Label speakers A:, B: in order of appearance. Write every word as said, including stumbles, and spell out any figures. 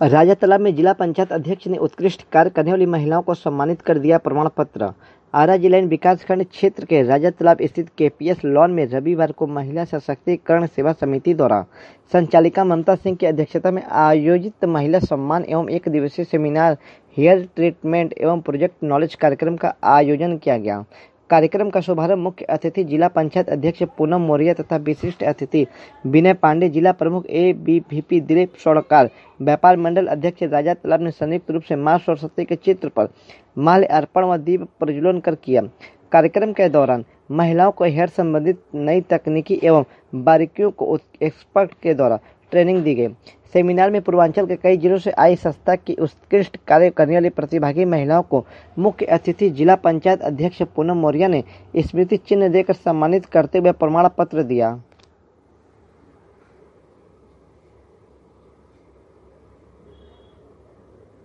A: राजा तालाब में जिला पंचायत अध्यक्ष ने उत्कृष्ट कार्य करने वाली महिलाओं को सम्मानित कर दिया प्रमाण पत्र। आरा जिला विकासखंड क्षेत्र के राजा तालाब स्थित केपीएस लॉन में रविवार को महिला सशक्तिकरण सेवा समिति द्वारा संचालिका ममता सिंह की अध्यक्षता में आयोजित महिला सम्मान एवं एक दिवसीय सेमिनार हेयर ट्रीटमेंट एवं प्रोजेक्ट नॉलेज कार्यक्रम का आयोजन किया गया। कार्यक्रम का शुभारंभ मुख्य अतिथि जिला पंचायत अध्यक्ष पूनम मौर्य तथा विशिष्ट अतिथि विनय पांडे, जिला प्रमुख A B V P Dilip Swarnkar, व्यापार मंडल अध्यक्ष राजा तालाब ने संयुक्त रूप से मां सरस्वती के चित्र पर माल्य अर्पण व दीप प्रज्वलन कर किया। कार्यक्रम के दौरान महिलाओं को हेयर संबंधित नई तकनीकी एवं बारीकियों को एक्सपर्ट के द्वारा ट्रेनिंग दी गई। सेमिनार में पूर्वांचल के कई जिलों से आई संस्था की उत्कृष्ट कार्य करने वाली प्रतिभागी महिलाओं को मुख्य अतिथि जिला पंचायत अध्यक्ष पूनम मौर्य ने स्मृति चिन्ह देकर सम्मानित करते हुए प्रमाण पत्र दिया।